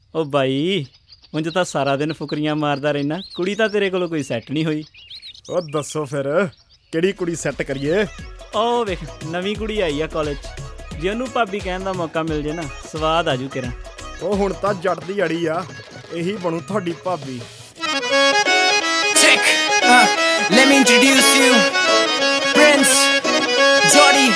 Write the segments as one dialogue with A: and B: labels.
A: ਉਹ ਬਾਈ ਉਂਝ ਤਾਂ ਸਾਰਾ ਦਿਨ ਫੁਕਰੀਆਂ ਮਾਰਦਾ ਰਹਿਣਾ, ਕੁੜੀ ਤਾਂ ਤੇਰੇ ਕੋਲੋਂ ਕੋਈ ਸੈੱਟ ਨਹੀਂ ਹੋਈ।
B: ਉਹ ਦੱਸੋ ਫਿਰ ਕਿਹੜੀ ਕੁੜੀ ਸੈੱਟ ਕਰੀਏ?
A: ਉਹ ਵੇਖ ਨਵੀਂ ਕੁੜੀ ਆਈ ਆ ਕਾਲਜ 'ਚ, ਜੇ ਉਹਨੂੰ ਭਾਬੀ ਕਹਿਣ ਦਾ ਮੌਕਾ ਮਿਲ ਜੇ ਨਾ ਸਵਾਦ ਆਜੂ ਕਿਰਾਂ।
B: ਉਹ ਹੁਣ ਤਾਂ ਜੱਟ ਦੀ ਅੜੀ ਆ, ਇਹੀ ਬਣੂ ਤੁਹਾਡੀ ਭਾਬੀ।
C: Let me introduce you, Prince Jordy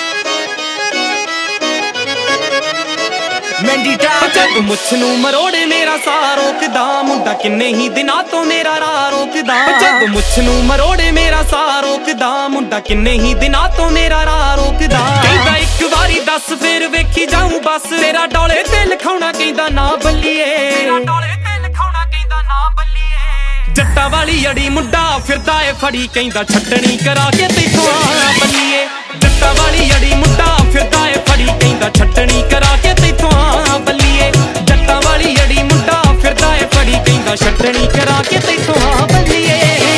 C: ਜਦ ਮੁੱਛ ਨੂੰ ਮਰੋੜੇ ਮੇਰਾ ਸਾਹ ਰੋਕਦਾ, ਮੁੰਡਾ ਕਿੰਨੇ ਹੀ ਦਿਨਾਂ ਤੋਂ ਮੇਰਾ ਰਾਹ ਰੋਕਦਾ। ਜਦ ਮੁੱਛ ਨੂੰ ਮਰੋੜੇ ਮੇਰਾ ਸਾਹ ਰੋਕਦਾ, ਮੁੰਡਾ ਕਿੰਨੇ ਹੀ ਦਿਨਾਂ ਤੋਂ ਮੇਰਾ ਰਾਹ ਰੋਕਦਾ। ਕਹਿੰਦਾ ਇੱਕ ਵਾਰੀ ਦੱਸ ਫਿਰ ਵੇਖੀ ਜਾਊਂ ਬਸ, ਤੇਰਾ ਡੋਲੇ ਤੇ ਲਿਖਾਉਣਾ ਕਹਿੰਦਾ ਨਾ ਬੱਲੀਏ, ਤੇਰਾ ਡੋਲੇ ਤੇ ਲਿਖਾਉਣਾ ਕਹਿੰਦਾ ਨਾ ਬੱਲੀਏ। ਜੱਟਾਂ ਵਾਲੀ ਅੜੀ ਮੁੰਡਾ ਫਿਰਦਾ ਏ ਫੜੀ, ਕਹਿੰਦਾ ਛੱਟਣੀ ਕਰਾ ਕੇ ਤੈਥੋਂ ਆ ਬੱਲੀਏ। ਜੱਟਾਂ ਵਾਲੀ ਅੜੀ ਮੁੰਡਾ ਫਿਰਦਾ ਏ ਫੜੀ, ਕਹਿੰਦਾ ਛੱਟਣੀ ਕਰਾ ਕੇ ਤੈਥੋਂ ਆ ਬੱਲੀਏ। ਜੱਟਾਂ ਵਾਲੀ ਅੜੀ ਮੁੰਡਾ ਫਿਰਦਾ ਏ ਫੜੀ, ਕਹਿੰਦਾ ਛੱਟਣੀ ਕਰਾ ਕੇ ਤੈਥੋਂ ਆ ਬੱਲੀਏ।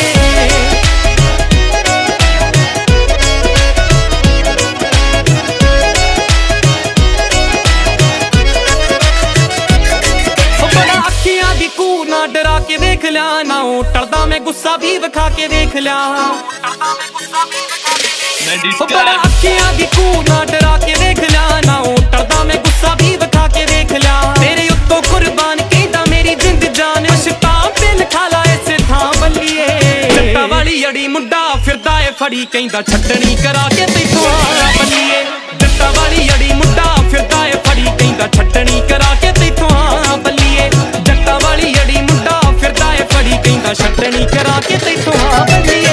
C: ਨਾ ਡਰਾ ਕੇ ਵੇਖ ਲਿਆ, ਨਾ ਉਹ ਟਲਦਾ ਮੈਂ ਗੁੱਸਾ ਵੀ ਵਿਖਾ ਕੇ ਵੇਖ ਲਿਆ। ਬੜਾ ਅੱਖੀਆਂ ਦੀ ਕੂ ਨਾ ਡਰਾ ਕੇ ਵੇਖ ਲਿਆ, ਨਾ ਉਹ ਟਲਦਾ ਮੈਂ ਗੁੱਸਾ ਵੀ ਵਿਖਾ ਕੇ ਵੇਖ ਲਿਆ। ਤੇਰੇ ਉੱਤੋਂ ਕੁਰਬਾਨ ਕਹਿੰਦਾ ਮੇਰੀ ਜਿੰਦ ਜਾਨ, ਸ਼ਤਾਬ ਤੇ ਲਿਖਾ ਲਾ ਇਸੇ ਥਾਂ ਬੱਲੀਏ। ਜੱਟਾਂ ਵਾਲੀ ਅੜੀ ਮੁੰਡਾ ਫਿਰਦਾ ਏ ਫੜੀ, ਕਹਿੰਦਾ ਛੱਟਣੀ ਕਰਾ ਕੇ ਤੈਥੋਂ ਆ ਬੱਲੀਏ। ਜੱਟਾਂ ਵਾਲੀ ਅੜੀ ਮੁੰਡਾ ਫਿਰਦਾ ਏ ਫੜੀ, ਕਹਿੰਦਾ ਛੱਟਣੀ ਕਰਾ ਕੇ ਤੈਥੋਂ ਆ ਬੱਲੀਏ। ਜੱਟਾਂ ਵਾਲੀ ਅੜੀ ਮੁੰਡਾ ਫਿਰਦਾ ਏ ਫੜੀ, ਕਹਿੰਦਾ ਛੱਟਣੀ ਕਰਾ ਕੇ ਤੈਥੋਂ ਆ ਬੱਲੀਏ।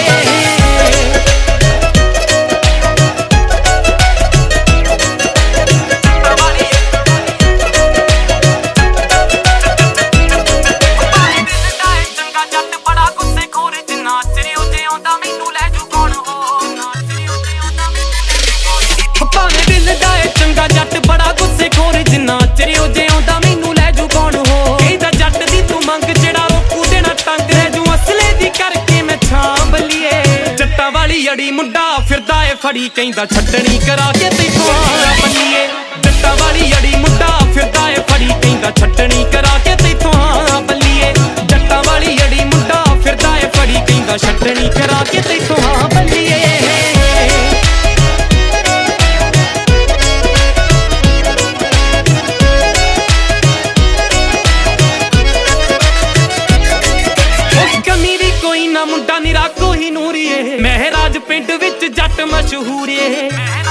C: ਭਾਵੇਂ ਦਿਲ ਦਾ ਏ ਚੰਗਾ ਜੱਟ ਬੜਾ ਗੁੱਸੇ ਖੋਰ, ਜਿੰਨਾ ਚਿਰ ਉਹ ਜਿਉਂਦਾ ਮੈਨੂੰ ਲੈ ਜੂ ਕੌਣ ਹੋ। ਕਹਿੰਦਾ ਜੱਟ ਦੀ ਤੂੰ ਮੰਗ ਜਿਹੜਾ ਰੋਕੂ ਦੇਣਾ ਤੰਗ, ਰਹਿ ਜੂ ਅਸਲੇ ਦੀ ਕਰਕੇ ਮੈਂ ਛਾਂ ਬੱਲੀਏ। ਜੱਟਾਂ ਵਾਲੀ ਅੜੀ ਮੁੰਡਾ ਫਿਰਦਾ ਏ ਫੜੀ, ਕਹਿੰਦਾ ਛੱਟਣੀ ਕਰਾ ਕੇ ਤੈਥੋਂ ਆ ਬੱਲੀਏ। ਜੱਟਾਂ ਵਾਲੀ ਅੜੀ ਮੁੰਡਾ ਫਿਰਦਾ ਏ ਫੜੀ, ਕਹਿੰਦਾ ਛੱਟਣੀ ਕਰਾ ਕੇ ਤੈਥੋਂ ਆ ਬੱਲੀਏ। ਜੱਟਾਂ ਵਾਲੀ ਅੜੀ ਮੁੰਡਾ ਫਿਰਦਾ ਏ ਫੜੀ, ਕਹਿੰਦਾ ਛੱਟਣੀ ਕਰਾ ਕੇ ਤੈਥੋਂ ਆ ਬੱਲੀਏ। ਮੁੰਡਾ ਨਿਰਾ ਕੋਈ ਨੂਰੀਏ, ਮਹਿਰਾਜ ਪਿੰਡ ਵਿੱਚ ਜੱਟ ਮਸ਼ਹੂਰੀਏ।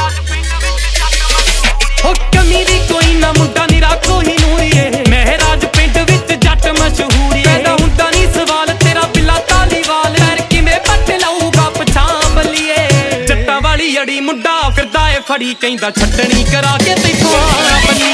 C: ਹੋ ਕਮੀ ਵੀ ਕੋਈ ਨਾ ਮੁੰਡਾ ਨਿਰਾ ਕੋਈ ਨੂਰੀਏ, ਮਹਿਰਾਜ ਪਿੰਡ ਵਿੱਚ ਜੱਟ ਮਸ਼ਹੂਰੀਏ। ਪੈਦਾ ਹੁੰਦਾ ਨਹੀਂ ਸਵਾਲ ਤੇਰਾ ਬਿੱਲਾ ਤਾਲੀਵਾਲ, ਪੈਰ ਕਿਵੇਂ ਪੱਟ ਲਊਗਾ ਪਛਾਂ ਬੱਲੀਏ। ਜੱਟਾਂ ਵਾਲੀ ਅੜੀ ਮੁੰਡਾ ਫਿਰਦਾ ਏ ਫੜੀ, ਕਹਿੰਦਾ ਛੱਟਣੀ ਕਰਾ ਕੇ ਤੈਥੋਂ ਆ ਬੱਲੀਏ।